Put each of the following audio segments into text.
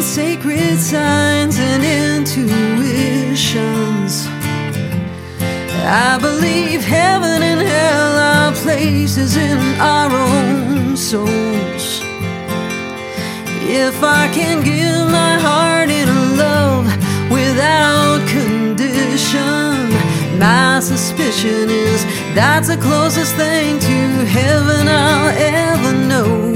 sacred signs and intuitions. I believe heaven and hell are places in our own souls. If I can give my heart in love without condition, my suspicion is that's the closest thing to heaven I'll ever know.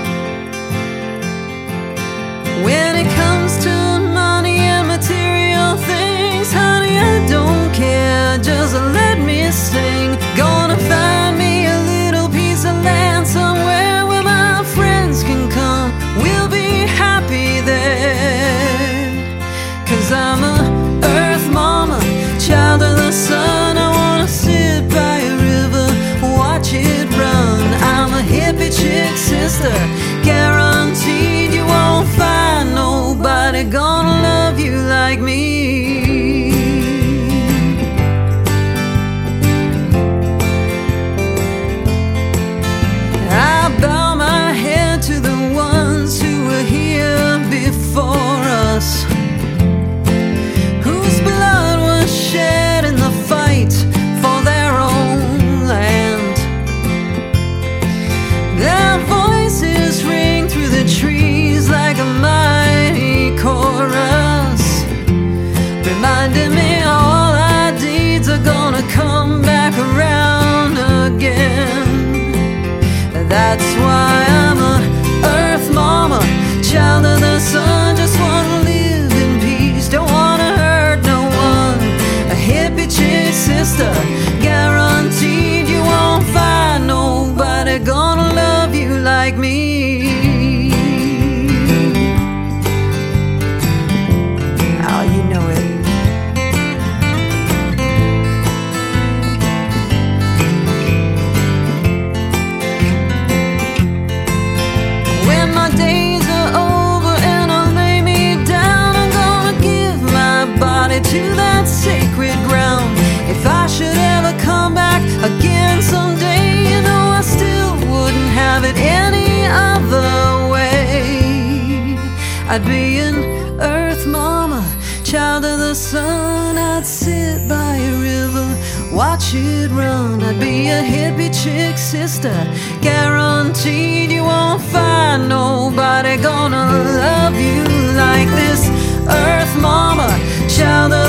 When it comes to money and material things, honey, I don't care, just let me sing. Gonna find me a little piece of land somewhere where my friends can come. We'll be happy there. 'Cause I'm a earth mama, child of the sun. I wanna sit by a river, watch it run. I'm a hippie chick sister, guaranteed you won't find nobody gonna love you like me. I bow my head to the ones who were here before us, whose blood was shed in the fight for their own land. Their voices ring through the trees like a mighty chorus, reminding me all our deeds are gonna come back around again. That's why I'm a earth mama, child of the sun. Just wanna live in peace, don't wanna hurt no one. A hippie chick sister, guaranteed you won't find nobody gonna love you like me. Oh, you know it. When my days are over and I lay me down, I'm gonna give my body to that sacred ground. If I should ever come back again someday, you know I still wouldn't have it any other way. I'd be an earth mama, child of the sun. I'd sit by a river, watch it run. I'd be a hippie chick sister, guaranteed you won't find nobody gonna love you like this earth mama, child of